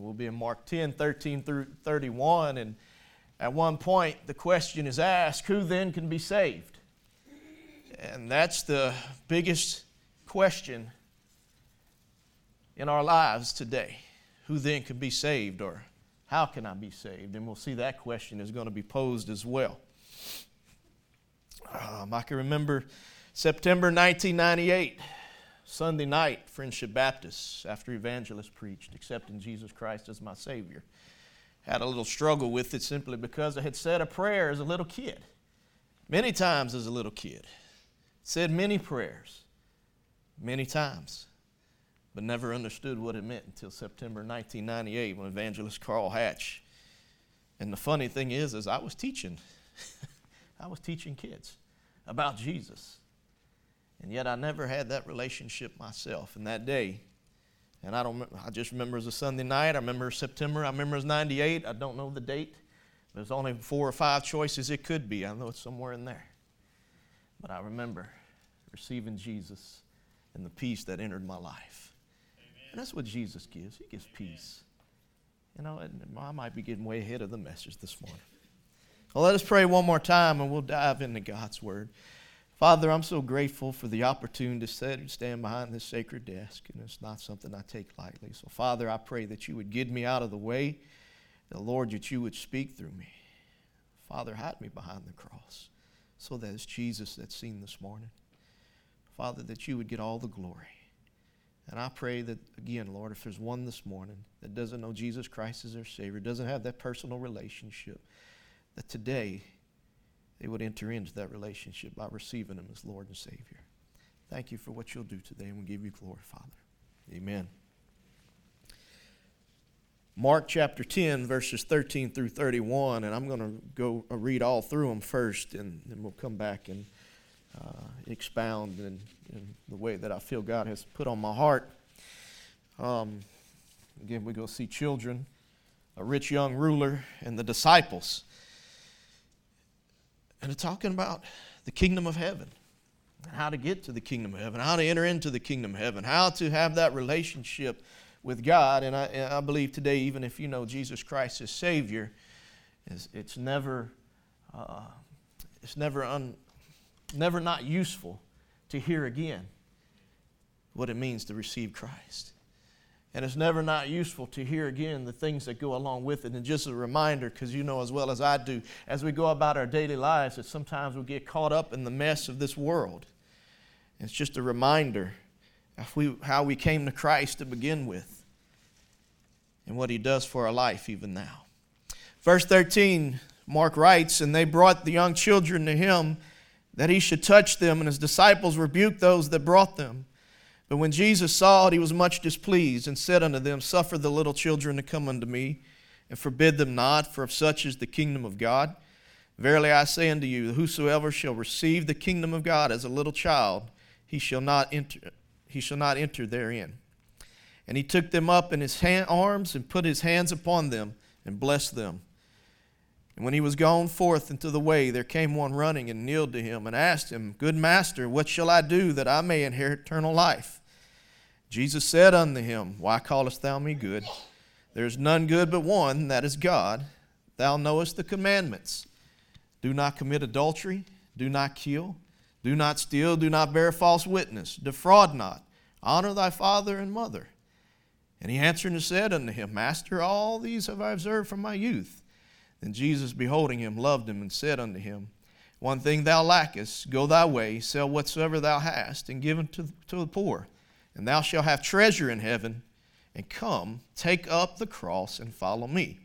We'll be in Mark 10, 13 through 31, and at one point the question is asked, who then can be saved? And that's the biggest question in our lives today. Who then can be saved, or how can I be saved? And we'll see that question is going to be posed as well. I can remember September 1998, Sunday night, Friendship Baptist, after evangelist preached, accepting Jesus Christ as my Savior. Had a little struggle with it simply because I had said a prayer as a little kid, many times as a little kid. Said many prayers, many times, but never understood what it meant until September 1998 when evangelist Carl Hatch. And the funny thing is I was teaching. I was teaching kids about Jesus. And yet I never had that relationship myself. And that day, and I just remember it was a Sunday night. I remember September. I remember it was 98. I don't know the date. There's only 4 or 5 choices it could be. I know it's somewhere in there. But I remember receiving Jesus and the peace that entered my life. Amen. And that's what Jesus gives. He gives peace. You know, and I might be getting way ahead of the message this morning. Well, let us pray one more time and we'll dive into God's Word. Father, I'm so grateful for the opportunity to stand behind this sacred desk, and it's not something I take lightly. So, Father, I pray that you would get me out of the way, the Lord, that you would speak through me. Father, hide me behind the cross so that it's Jesus that's seen this morning. Father, that you would get all the glory. And I pray that, again, Lord, if there's one this morning that doesn't know Jesus Christ as their Savior, doesn't have that personal relationship, that today they would enter into that relationship by receiving Him as Lord and Savior. Thank you for what you'll do today, and we give you glory, Father. Amen. Mark chapter 10, verses 13 through 31, and I'm going to go read all through them first, and then we'll come back and expound in the way that I feel God has put on my heart. Again, we're going to see children, a rich young ruler, and the disciples. And it's talking about the kingdom of heaven, and how to get to the kingdom of heaven, how to enter into the kingdom of heaven, how to have that relationship with God. And I believe today, even if you know Jesus Christ as Savior, it's never not useful to hear again what it means to receive Christ. And it's never not useful to hear again the things that go along with it. And just a reminder, because you know as well as I do, as we go about our daily lives, that sometimes we get caught up in the mess of this world. And it's just a reminder of how we came to Christ to begin with and what He does for our life even now. Verse 13, Mark writes, "And they brought the young children to Him that He should touch them, and His disciples rebuked those that brought them. But when Jesus saw it, He was much displeased, and said unto them, Suffer the little children to come unto me, and forbid them not, for of such is the kingdom of God. Verily I say unto you, whosoever shall receive the kingdom of God as a little child, he shall not enter therein. And He took them up in His arms, and put His hands upon them, and blessed them. And when He was gone forth into the way, there came one running, and kneeled to Him, and asked Him, Good Master, what shall I do that I may inherit eternal life? Jesus said unto him, Why callest thou me good? There is none good but one, that is God. Thou knowest the commandments. Do not commit adultery, do not kill, do not steal, do not bear false witness, defraud not, honor thy father and mother. And he answered and said unto him, Master, all these have I observed from my youth. Then Jesus, beholding him, loved him, and said unto him, One thing thou lackest, go thy way, sell whatsoever thou hast, and give it to the poor, and thou shalt have treasure in heaven, and come, take up the cross, and follow me.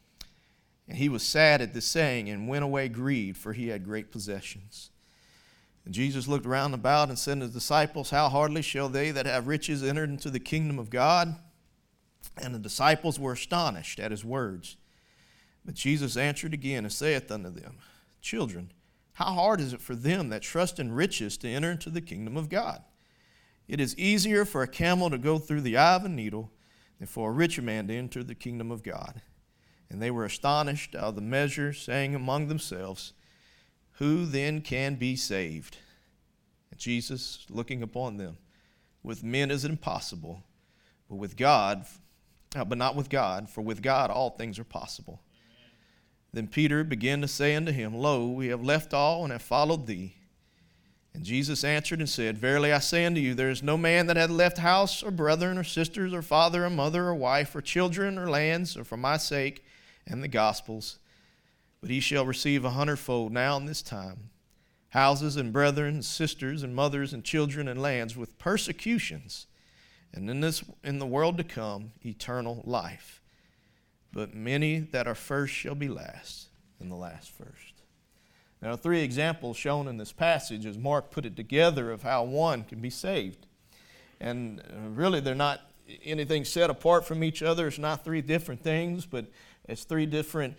And he was sad at this saying, and went away grieved, for he had great possessions. And Jesus looked round about, and said to his disciples, How hardly shall they that have riches enter into the kingdom of God? And the disciples were astonished at his words. But Jesus answered again, and saith unto them, Children, how hard is it for them that trust in riches to enter into the kingdom of God? It is easier for a camel to go through the eye of a needle than for a rich man to enter the kingdom of God. And they were astonished out of the measure, saying among themselves, Who then can be saved? And Jesus, looking upon them, with men is it impossible, but with God but not with God, for with God all things are possible. Then Peter began to say unto him, Lo, we have left all and have followed thee. And Jesus answered and said, Verily I say unto you, there is no man that hath left house, or brethren, or sisters, or father, or mother, or wife, or children, or lands, or for my sake and the gospel's, but he shall receive 100-fold now in this time, houses and brethren, and sisters, and mothers, and children, and lands, with persecutions, and in the world to come, eternal life. But many that are first shall be last, and the last first. Now, 3 examples shown in this passage as Mark put it together of how one can be saved. And really, they're not anything set apart from each other. It's not 3 different things, but it's 3 different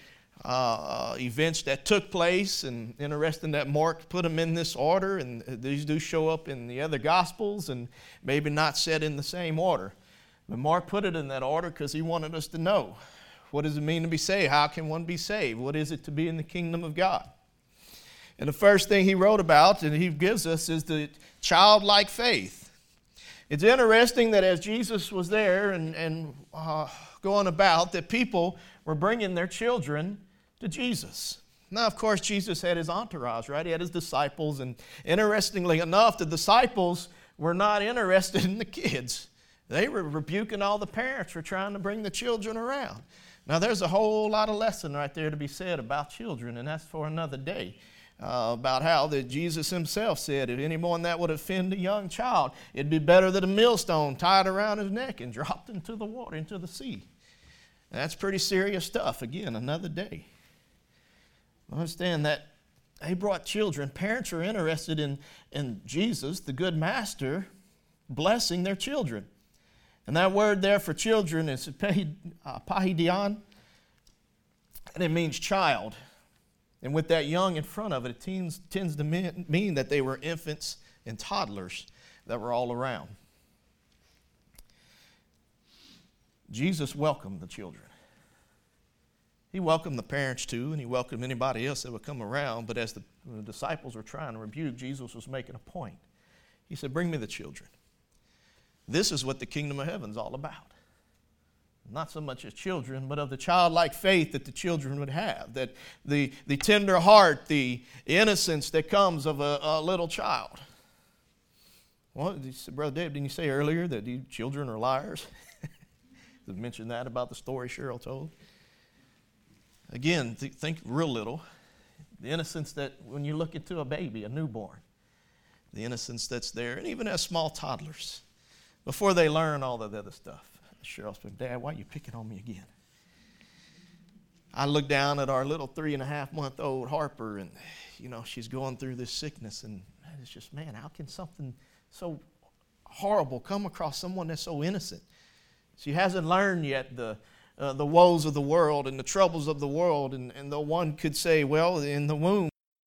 events that took place. And interesting that Mark put them in this order, and these do show up in the other Gospels and maybe not set in the same order. But Mark put it in that order because he wanted us to know, what does it mean to be saved? How can one be saved? What is it to be in the kingdom of God? And the first thing he wrote about, and he gives us, is the childlike faith. It's interesting that as Jesus was there and going about, that people were bringing their children to Jesus. Now, of course, Jesus had his entourage, right? He had his disciples, and interestingly enough, the disciples were not interested in the kids. They were rebuking all the parents for trying to bring the children around. Now, there's a whole lot of lesson right there to be said about children, and that's for another day. About how that Jesus himself said, if anyone that would offend a young child, it'd be better that a millstone tied around his neck and dropped into the water, into the sea. And that's pretty serious stuff. Again, another day. Understand that they brought children. Parents are interested in Jesus, the good master, blessing their children. And that word there for children is pahidion, and it means child. And with that young in front of it, it tends to mean that they were infants and toddlers that were all around. Jesus welcomed the children. He welcomed the parents too, and he welcomed anybody else that would come around. But as the disciples were trying to rebuke, Jesus was making a point. He said, bring me the children. This is what the kingdom of heaven is all about. Not so much as children, but of the childlike faith that the children would have, that the tender heart, the innocence that comes of a little child. Well, Brother Dave, didn't you say earlier that these children are liars? Did you mention that about the story Cheryl told? Again, think real little. The innocence that when you look into a baby, a newborn, the innocence that's there, and even as small toddlers, before they learn all the other stuff. Cheryl said, Dad, why are you picking on me again? I look down at our little 3.5-month-old Harper, and, she's going through this sickness, and it's just, man, how can something so horrible come across someone that's so innocent? She hasn't learned yet the woes of the world and the troubles of the world, and though one could say, well, in the womb,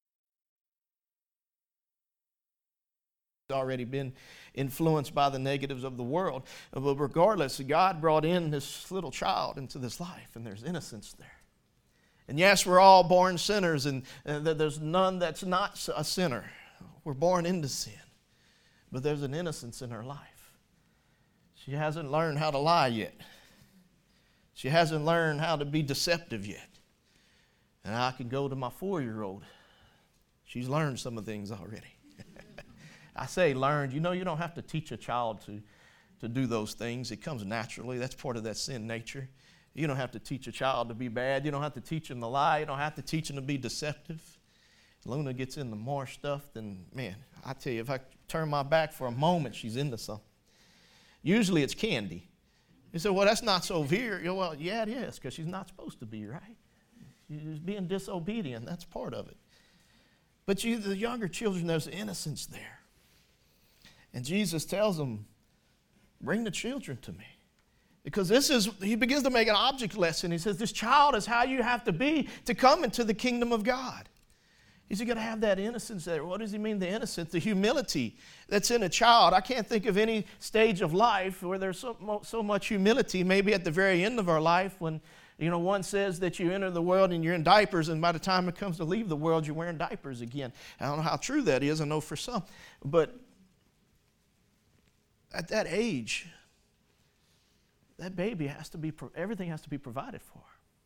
already been influenced by the negatives of the world. But regardless, God brought in this little child into this life, and there's innocence there. And yes, we're all born sinners, and there's none that's not a sinner. We're born into sin. But there's an innocence in her life. She hasn't learned how to lie yet. She hasn't learned how to be deceptive yet. And I can go to my 4-year-old. She's learned some of the things already. I say learned. You don't have to teach a child to do those things. It comes naturally. That's part of that sin nature. You don't have to teach a child to be bad. You don't have to teach them to lie. You don't have to teach them to be deceptive. Luna gets into more stuff than, man, I tell you, if I turn my back for a moment, she's into something. Usually it's candy. You say, well, that's not so severe. Well, yeah, it is, because she's not supposed to be, right? She's being disobedient. That's part of it. But the younger children, there's innocence there. And Jesus tells them, bring the children to me. Because he begins to make an object lesson. He says, this child is how you have to be to come into the kingdom of God. He's going to have that innocence there. What does he mean, the innocence? The humility that's in a child. I can't think of any stage of life where there's so much humility, maybe at the very end of our life when, one says that you enter the world and you're in diapers, and by the time it comes to leave the world, you're wearing diapers again. I don't know how true that is. I know for some. But at that age, that baby everything has to be provided for.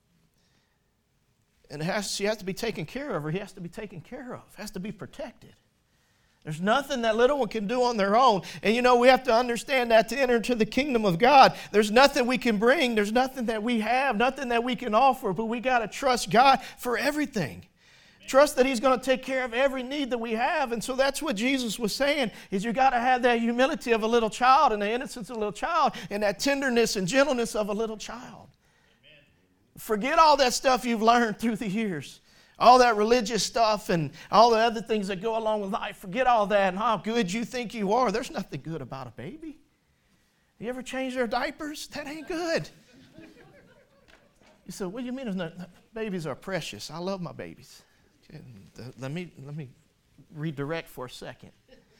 And she has to be taken care of, or he has to be taken care of, has to be protected. There's nothing that little one can do on their own. And we have to understand that to enter into the kingdom of God, there's nothing we can bring, there's nothing that we have, nothing that we can offer, but we got to trust God for everything. Trust that He's going to take care of every need that we have. And so that's what Jesus was saying, is you got to have that humility of a little child and the innocence of a little child and that tenderness and gentleness of a little child. Amen. Forget all that stuff you've learned through the years. All that religious stuff and all the other things that go along with life. Forget all that and how good you think you are. There's nothing good about a baby. You ever change their diapers? That ain't good. You say, what do you mean? Babies are precious. I love my babies. Let me redirect for a second.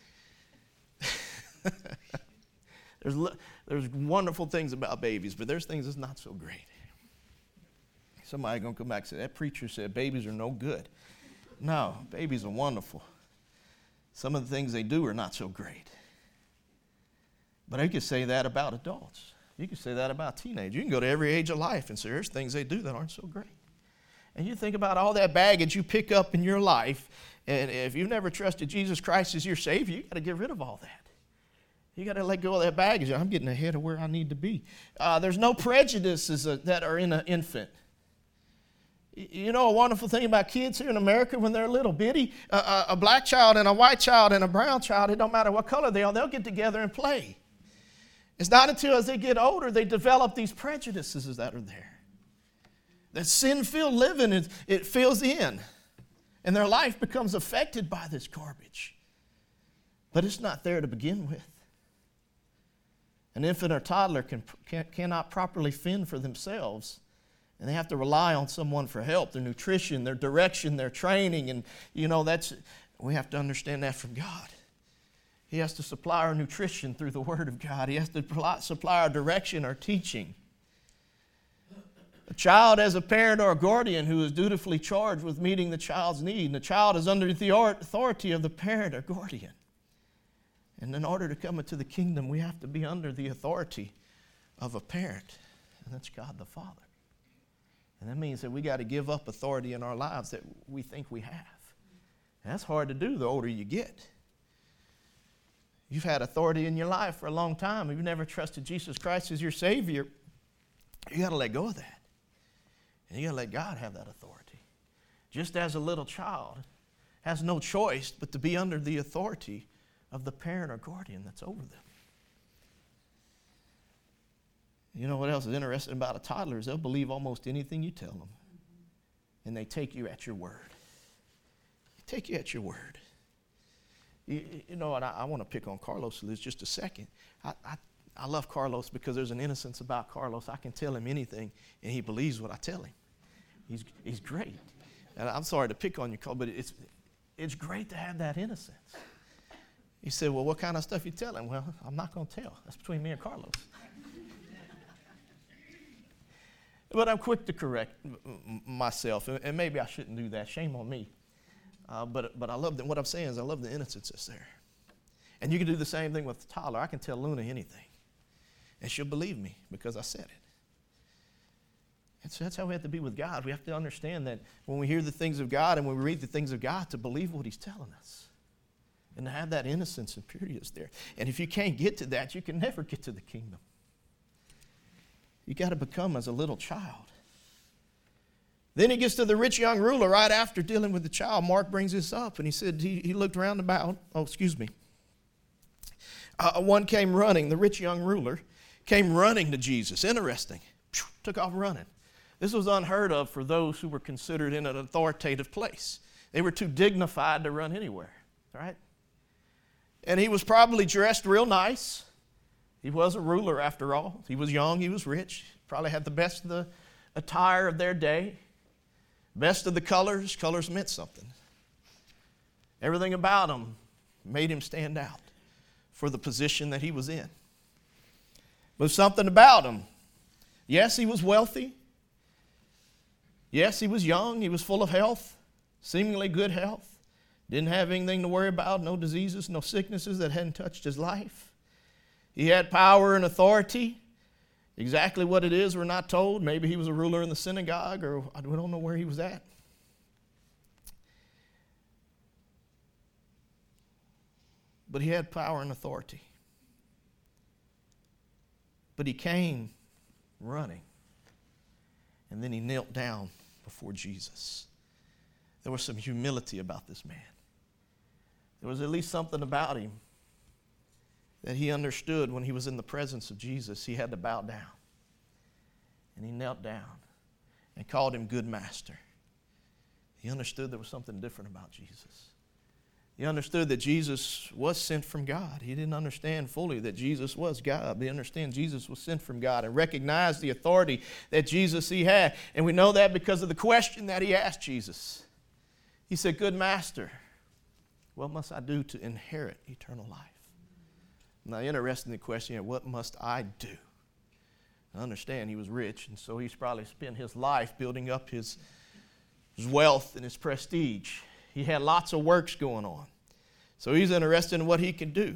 There's wonderful things about babies, but there's things that's not so great. Somebody going to come back and say, that preacher said babies are no good. No, babies are wonderful. Some of the things they do are not so great. But you could say that about adults. You could say that about teenagers. You can go to every age of life and say there's things they do that aren't so great. And you think about all that baggage you pick up in your life, and if you've never trusted Jesus Christ as your Savior, you got to get rid of all that. You got to let go of that baggage. I'm getting ahead of where I need to be. There's no prejudices that are in an infant. You know a wonderful thing about kids here in America when they're little bitty? A black child and a white child and a brown child, it don't matter what color they are, they'll get together and play. It's not until as they get older they develop these prejudices that are there. That sin-filled living, it fills in. And their life becomes affected by this garbage. But it's not there to begin with. An infant or toddler cannot properly fend for themselves. And they have to rely on someone for help, their nutrition, their direction, their training. And, we have to understand that from God. He has to supply our nutrition through the Word of God. He has to supply our direction, our teaching. A child has a parent or a guardian who is dutifully charged with meeting the child's need. And the child is under the authority of the parent or guardian. And in order to come into the kingdom, we have to be under the authority of a parent. And that's God the Father. And that means that we got to give up authority in our lives that we think we have. And that's hard to do the older you get. You've had authority in your life for a long time. If you've never trusted Jesus Christ as your Savior, you got to let go of that. And you got to let God have that authority. Just as a little child has no choice but to be under the authority of the parent or guardian that's over them. You know what else is interesting about a toddler is they'll believe almost anything you tell them. And they take you at your word. They take you at your word. And I want to pick on Carlos for this just a second. I love Carlos because there's an innocence about Carlos. I can tell him anything, and he believes what I tell him. He's great. And I'm sorry to pick on you, Carl, but it's great to have that innocence. He said, well, what kind of stuff you tell him? Well, I'm not going to tell. That's between me and Carlos. But I'm quick to correct myself, and maybe I shouldn't do that. Shame on me. But I love that. What I'm saying is I love the innocence that's there. And you can do the same thing with Tyler. I can tell Luna anything, and she'll believe me because I said it. And so that's how we have to be with God. We have to understand that when we hear the things of God and when we read the things of God, to believe what He's telling us. And to have that innocence and purity that's there. And if you can't get to that, you can never get to the kingdom. You got to become as a little child. Then he gets to the rich young ruler right after dealing with the child. Mark brings this up, and he said he looked round about. One came running. The rich young ruler came running to Jesus. Interesting. Took off running. This was unheard of for those who were considered in an authoritative place. They were too dignified to run anywhere, right? And he was probably dressed real nice. He was a ruler after all. He was young, he was rich. Probably had the best of the attire of their day. Best of the colors. Colors meant something. Everything about him made him stand out for the position that he was in. But something about him. Yes, he was wealthy. Yes, he was young. He was full of health, seemingly good health. Didn't have anything to worry about, no diseases, no sicknesses that hadn't touched his life. He had power and authority. Exactly what it is, we're not told. Maybe he was a ruler in the synagogue, or we don't know where he was at. But he had power and authority. But he came running. And then he knelt down before Jesus. There was some humility about this man. There was at least something about him that he understood when he was in the presence of Jesus. He had to bow down. And he knelt down and called him good master. He understood there was something different about Jesus. He understood that Jesus was sent from God. He didn't understand fully that Jesus was God. But he understood Jesus was sent from God and recognized the authority that Jesus he had. And we know that because of the question that he asked Jesus. He said, good master, what must I do to inherit eternal life? Now, interested in the question, what must I do? I understand he was rich, and so he's probably spent his life building up his wealth and his prestige. He had lots of works going on. So he's interested in what he can do.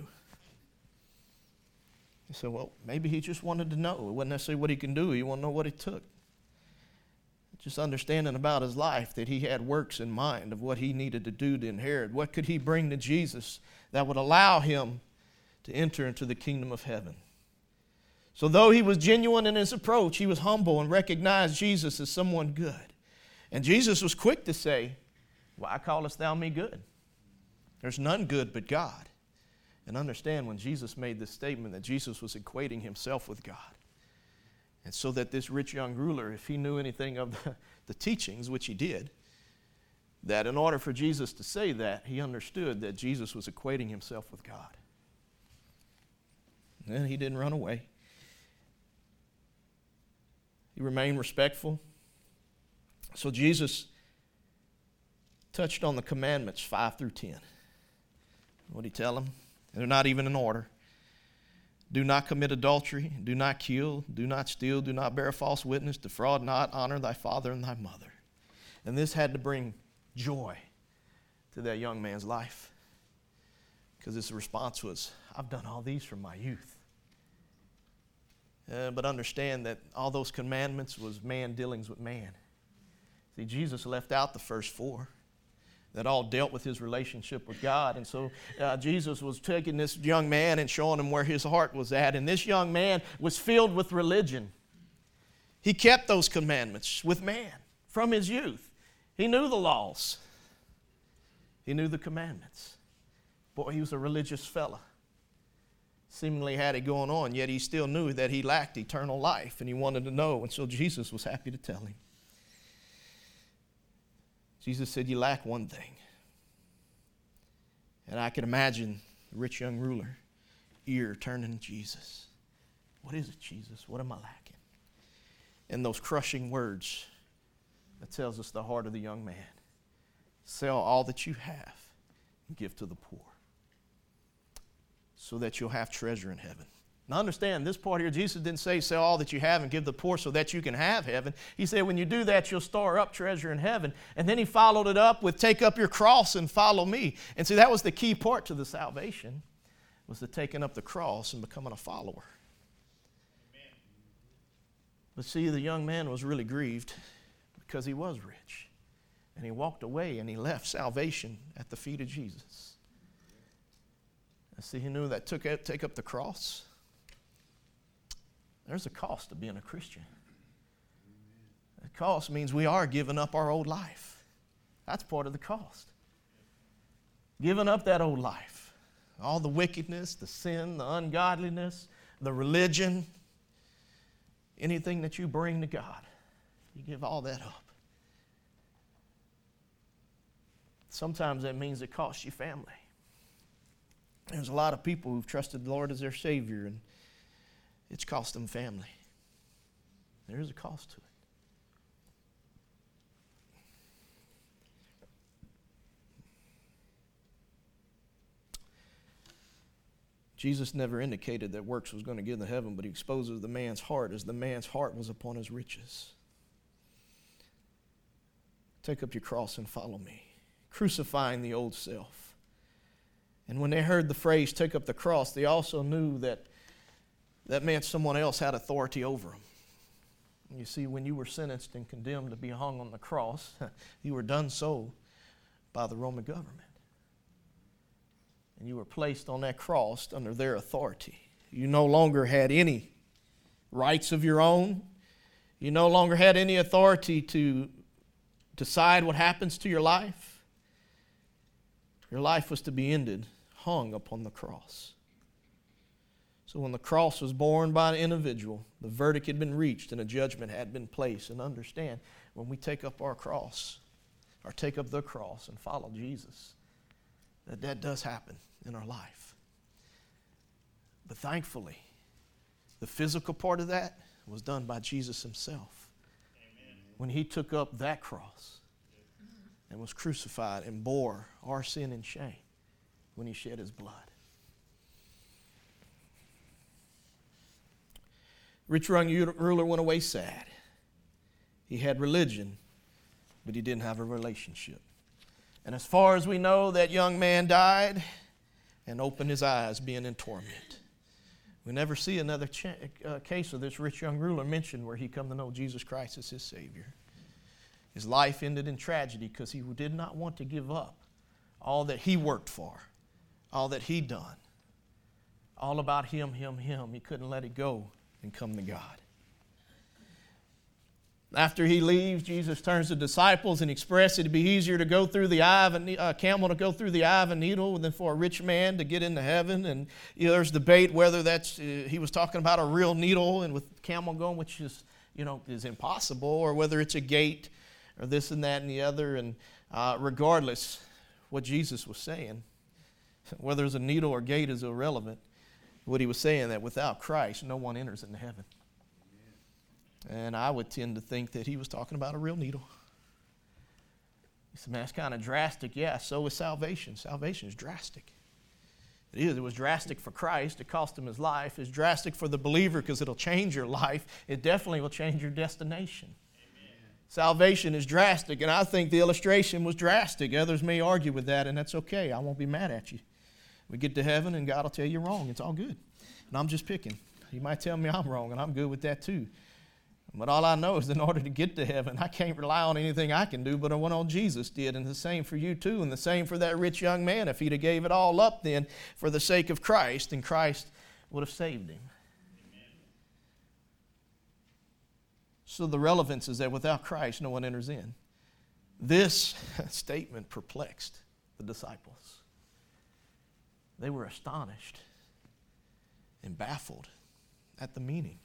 He said, well, maybe he just wanted to know. It wasn't necessarily what he can do. He wanted to know what it took. Just understanding about his life that he had works in mind of what he needed to do to inherit. What could he bring to Jesus that would allow him to enter into the kingdom of heaven? So though he was genuine in his approach, he was humble and recognized Jesus as someone good. And Jesus was quick to say, why callest thou me good? There's none good but God. And understand when Jesus made this statement that Jesus was equating himself with God. And so that this rich young ruler, if he knew anything of the teachings, which he did, that in order for Jesus to say that, he understood that Jesus was equating himself with God. And he didn't run away. He remained respectful. So Jesus touched on the commandments 5 through 10. What did he tell them? They're not even in order. Do not commit adultery, do not kill, do not steal, do not bear false witness, defraud not, honor thy father and thy mother. And this had to bring joy to that young man's life. Because his response was, I've done all these from my youth. But understand that all those commandments was man dealings with man. See, Jesus left out the first 4 that all dealt with his relationship with God. And so Jesus was taking this young man and showing him where his heart was at. And this young man was filled with religion. He kept those commandments with man from his youth. He knew the laws. He knew the commandments. Boy, he was a religious fella. Seemingly had it going on, yet he still knew that he lacked eternal life, and he wanted to know, and so Jesus was happy to tell him. Jesus said, you lack one thing. And I can imagine the rich young ruler, ear turning to Jesus. What is it, Jesus? What am I lacking? And those crushing words that tells us the heart of the young man. Sell all that you have and give to the poor, so that you'll have treasure in heaven. Now understand, this part here, Jesus didn't say sell all that you have and give the poor so that you can have heaven. He said when you do that, you'll store up treasure in heaven. And then he followed it up with take up your cross and follow me. And see, that was the key part to the salvation, was the taking up the cross and becoming a follower. Amen. But see, the young man was really grieved because he was rich. And he walked away and he left salvation at the feet of Jesus. See, he knew that take up the cross. There's a cost to being a Christian. The cost means we are giving up our old life. That's part of the cost. Giving up that old life. All the wickedness, the sin, the ungodliness, the religion, anything that you bring to God. You give all that up. Sometimes that means it costs you family. There's a lot of people who've trusted the Lord as their Savior, and it's cost them family. There is a cost to it. Jesus never indicated that works was going to get into heaven, but he exposes the man's heart as the man's heart was upon his riches. Take up your cross and follow me, crucifying the old self. And when they heard the phrase, take up the cross, they also knew that that meant someone else had authority over them. You see, when you were sentenced and condemned to be hung on the cross, you were done so by the Roman government. And you were placed on that cross under their authority. You no longer had any rights of your own. You no longer had any authority to decide what happens to your life. Your life was to be ended, hung upon the cross. So when the cross was borne by an individual, the verdict had been reached and a judgment had been placed. And understand, when we take up our cross, or take up the cross and follow Jesus, that does happen in our life. But thankfully, the physical part of that was done by Jesus himself. Amen. When he took up that cross and was crucified and bore our sin and shame when he shed his blood. Rich young ruler went away sad. He had religion, but he didn't have a relationship. And as far as we know, that young man died and opened his eyes being in torment. We never see another case of this rich young ruler mentioned where he come to know Jesus Christ as his Savior. His life ended in tragedy because he did not want to give up all that he worked for, all that he'd done, all about him. He couldn't let it go and come to God. After he leaves, Jesus turns to the disciples and expresses it'd be easier to go through the eye of a camel to go through the eye of a needle than for a rich man to get into heaven. And there's debate whether that's he was talking about a real needle and with camel going, which is is impossible, or whether it's a gate or this and that and the other. And regardless, what Jesus was saying, whether it's a needle or gate is irrelevant. What he was saying, that without Christ, no one enters into heaven. And I would tend to think that he was talking about a real needle. You say, man, that's kind of drastic. Yeah, so is salvation. Salvation is drastic. It is. It was drastic for Christ. It cost him his life. It's drastic for the believer because it'll change your life. It definitely will change your destination. Amen. Salvation is drastic, and I think the illustration was drastic. Others may argue with that, and that's okay. I won't be mad at you. We get to heaven, and God will tell you wrong. It's all good. And I'm just picking. He might tell me I'm wrong, and I'm good with that too. But all I know is in order to get to heaven, I can't rely on anything I can do but on what all Jesus did. And the same for you too, and the same for that rich young man. If he'd have gave it all up then for the sake of Christ, then Christ would have saved him. Amen. So the relevance is that without Christ, no one enters in. This statement perplexed the disciples. They were astonished and baffled at the meaning.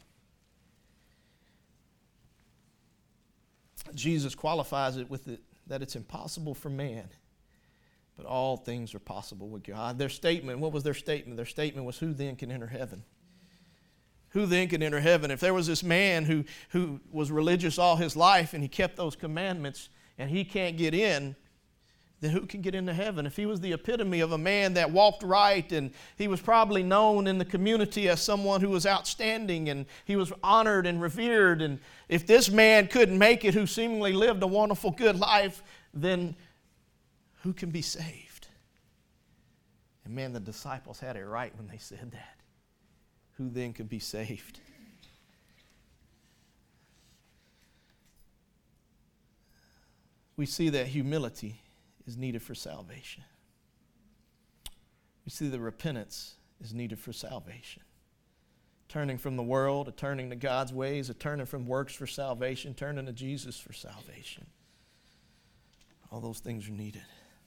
Jesus qualifies it with that it's impossible for man, but all things are possible with God. Their statement, what was their statement? Their statement was, who then can enter heaven? Who then can enter heaven? If there was this man who was religious all his life and he kept those commandments and he can't get in, then who can get into heaven? If he was the epitome of a man that walked right, and he was probably known in the community as someone who was outstanding, and he was honored and revered, and if this man couldn't make it who seemingly lived a wonderful, good life, then who can be saved? And man, the disciples had it right when they said that. Who then could be saved? We see that humility is needed for salvation. We see that repentance is needed for salvation. Turning from the world, a turning to God's ways, a turning from works for salvation, turning to Jesus for salvation. All those things are needed.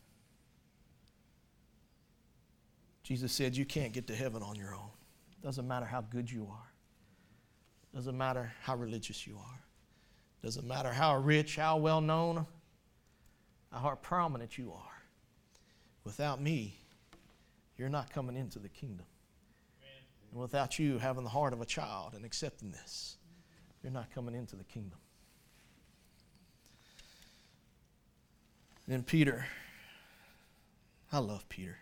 Jesus said you can't get to heaven on your own. Doesn't matter how good you are. Doesn't matter how religious you are. Doesn't matter how rich, how well known, how prominent you are. Without me, you're not coming into the kingdom. Amen. And without you having the heart of a child and accepting this, you're not coming into the kingdom. Then Peter, I love Peter.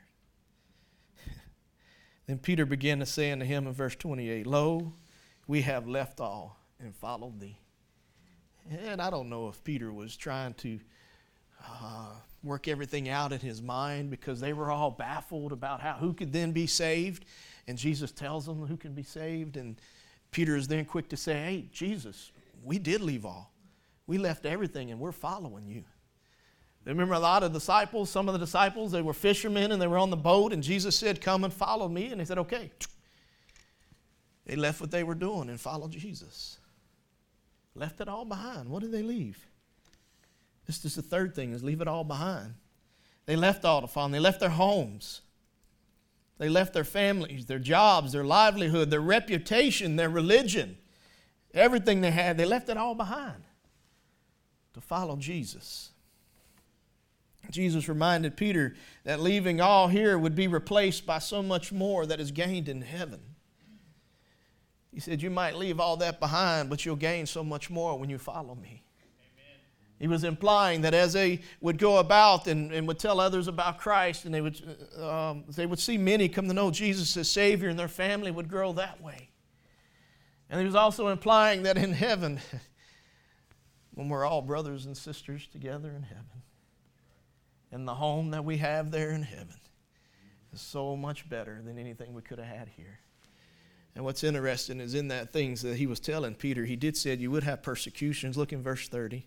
Then Peter began to say unto him in verse 28, Lo, we have left all and followed thee. And I don't know if Peter was trying to work everything out in his mind because they were all baffled about who could then be saved. And Jesus tells them who can be saved. And Peter is then quick to say, hey, Jesus, we did leave all. We left everything and we're following you. Remember a lot of disciples, some of the disciples, they were fishermen and they were on the boat, and Jesus said, come and follow me. And they said, okay. They left what they were doing and followed Jesus. Left it all behind. What did they leave? This is the third thing, is leave it all behind. They left all to follow. They left their homes. They left their families, their jobs, their livelihood, their reputation, their religion. Everything they had, they left it all behind to follow Jesus. Jesus reminded Peter that leaving all here would be replaced by so much more that is gained in heaven. He said, you might leave all that behind, but you'll gain so much more when you follow me. Amen. He was implying that as they would go about and would tell others about Christ, and they would see many come to know Jesus as Savior, and their family would grow that way. And he was also implying that in heaven, when we're all brothers and sisters together in heaven, and the home that we have there in heaven is so much better than anything we could have had here. And what's interesting is in that things that he was telling Peter, he did say you would have persecutions. Look in verse 30.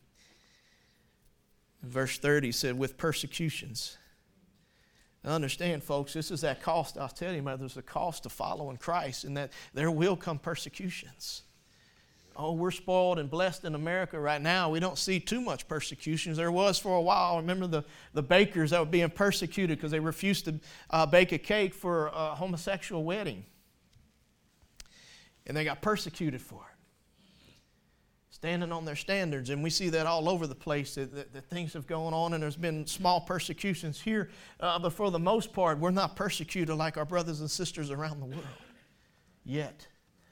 In verse 30 he said, with persecutions. Now understand, folks, this is that cost. I was telling you, there's a cost to following Christ, and that there will come persecutions. Oh, we're spoiled and blessed in America right now. We don't see too much persecutions. There was for a while. I remember the bakers that were being persecuted because they refused to bake a cake for a homosexual wedding. And they got persecuted for it. Standing on their standards. And we see that all over the place, that things have gone on, and there's been small persecutions here. But for the most part, we're not persecuted like our brothers and sisters around the world. Yet.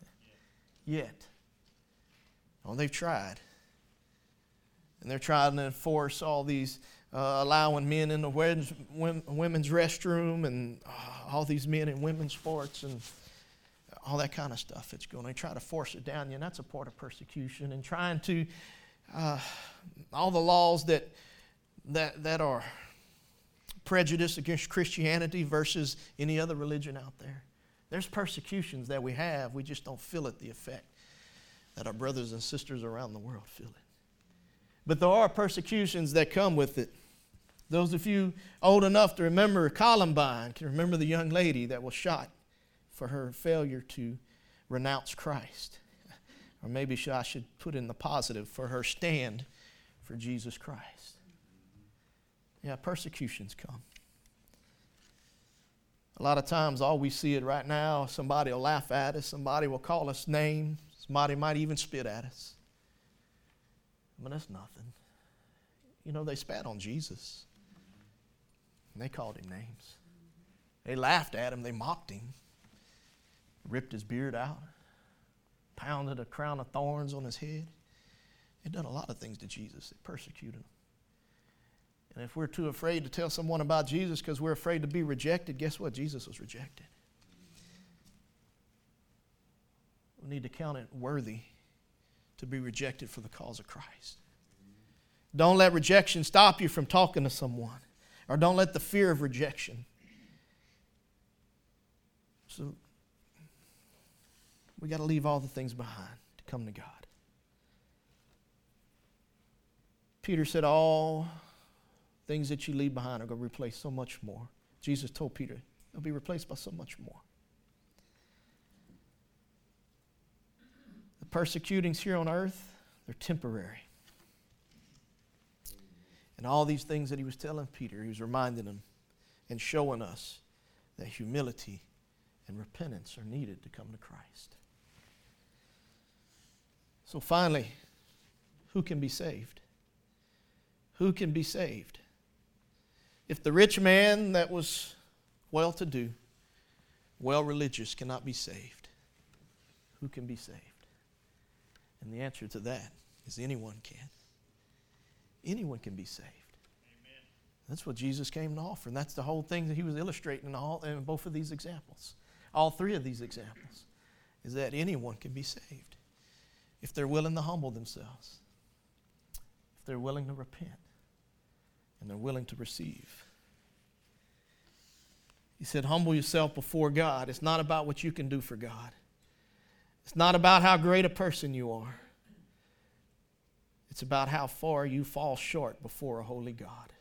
Oh, they've tried. And they're trying to enforce all these, allowing men in the women's restroom, and all these men in women's sports, and all that kind of stuff. It's going to try to force it down you, and that's a part of persecution. And trying to, all the laws that are prejudice against Christianity versus any other religion out there. There's persecutions that we have. We just don't feel it, the effect that our brothers and sisters around the world feel it. But there are persecutions that come with it. Those of you old enough to remember Columbine can remember the young lady that was shot for her failure to renounce Christ. Or maybe I should put in the positive, for her stand for Jesus Christ. Yeah, persecutions come. A lot of times all we see it right now, somebody will laugh at us, somebody will call us names, somebody might even spit at us. But that's nothing. You know, they spat on Jesus. And they called him names. They laughed at him, they mocked him. Ripped his beard out. Pounded a crown of thorns on his head. They've done a lot of things to Jesus. They persecuted him. And if we're too afraid to tell someone about Jesus because we're afraid to be rejected, guess what? Jesus was rejected. We need to count it worthy to be rejected for the cause of Christ. Don't let rejection stop you from talking to someone. Or don't let the fear of rejection. So we got to leave all the things behind to come to God. Peter said, all things that you leave behind are going to replace so much more. Jesus told Peter, they'll be replaced by so much more. The persecutings here on earth, they're temporary. And all these things that he was telling Peter, he was reminding him and showing us that humility and repentance are needed to come to Christ. So finally, who can be saved? Who can be saved? If the rich man that was well-to-do, well-religious cannot be saved, who can be saved? And the answer to that is anyone can. Anyone can be saved. Amen. That's what Jesus came to offer, and that's the whole thing that he was illustrating in both of these examples. All three of these examples is that anyone can be saved if they're willing to humble themselves, if they're willing to repent, and they're willing to receive. He said, humble yourself before God. It's not about what you can do for God. It's not about how great a person you are. It's about how far you fall short before a holy God.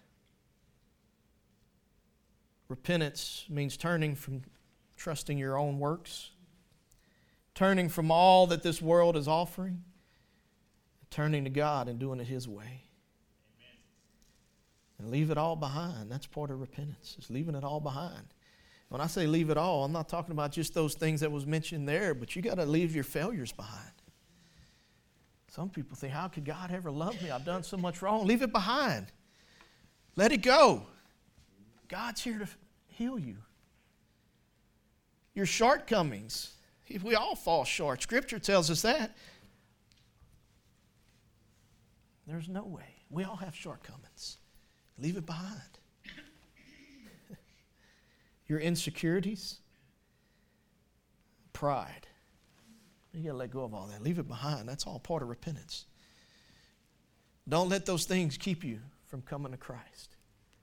Repentance means turning from trusting your own works, turning from all that this world is offering, turning to God and doing it His way. Amen. And leave it all behind. That's part of repentance, is leaving it all behind. When I say leave it all, I'm not talking about just those things that was mentioned there, but you got to leave your failures behind. Some people think, how could God ever love me? I've done so much wrong. Leave it behind. Let it go. God's here to heal you. Your shortcomings. We all fall short. Scripture tells us that. There's no way. We all have shortcomings. Leave it behind. Your insecurities, pride. You got to let go of all that. Leave it behind. That's all part of repentance. Don't let those things keep you from coming to Christ.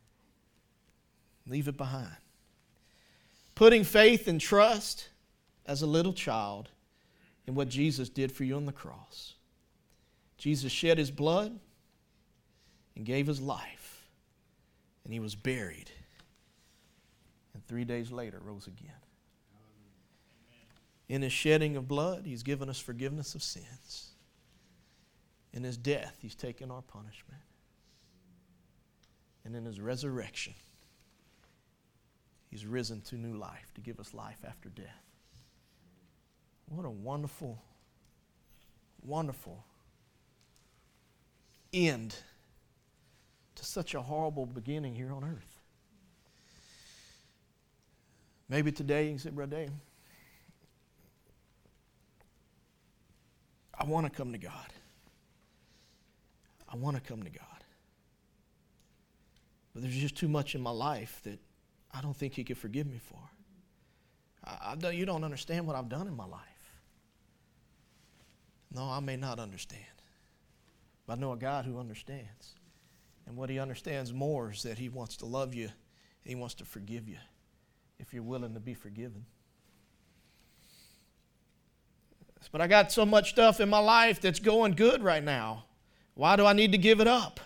Leave it behind. Putting faith and trust as a little child in what Jesus did for you on the cross. Jesus shed His blood and gave His life, and He was buried. And 3 days later rose again. In His shedding of blood, He's given us forgiveness of sins. In His death, He's taken our punishment. And in His resurrection, He's risen to new life to give us life after death. What a wonderful, wonderful end to such a horrible beginning here on earth. Maybe today you can say, Brother Dave, I want to come to God. I want to come to God. But there's just too much in my life that I don't think He could forgive me for. You don't understand what I've done in my life. No, I may not understand. But I know a God who understands. And what He understands more is that He wants to love you and He wants to forgive you if you're willing to be forgiven. But I got so much stuff in my life that's going good right now. Why do I need to give it up?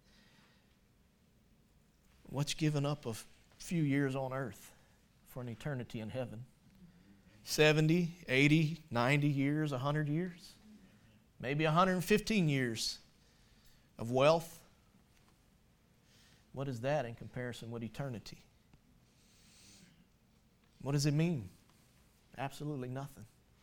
What's giving up a few years on earth for an eternity in heaven? 70, 80, 90 years, 100 years? Maybe 115 years of wealth? What is that in comparison with eternity? What does it mean? Absolutely nothing.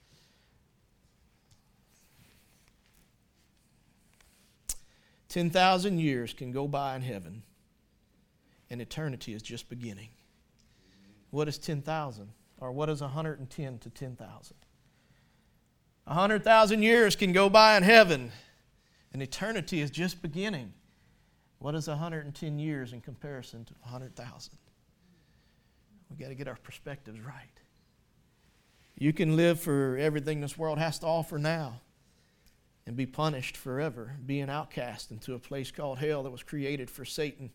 $10,000 years can go by in heaven, and eternity is just beginning. What is 10,000? Or what is 110 to 10,000? 100,000 years can go by in heaven, and eternity is just beginning. What is 110 years in comparison to 100,000? We've got to get our perspectives right. You can live for everything this world has to offer now and be punished forever, being outcast into a place called hell that was created for Satan.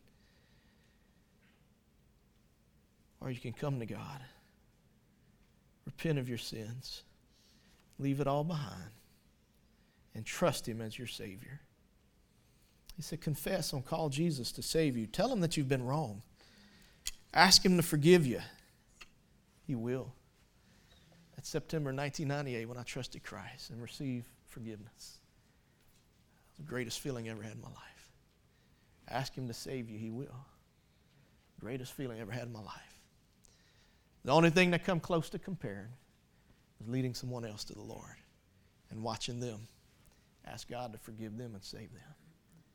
Or you can come to God, repent of your sins, leave it all behind, and trust Him as your Savior. He said, confess and call Jesus to save you. Tell Him that you've been wrong. Ask Him to forgive you. He will. That's September 1998 when I trusted Christ and received forgiveness. The greatest feeling I ever had in my life. Ask Him to save you, He will. Greatest feeling I ever had in my life. The only thing that come close to comparing was leading someone else to the Lord and watching them ask God to forgive them and save them.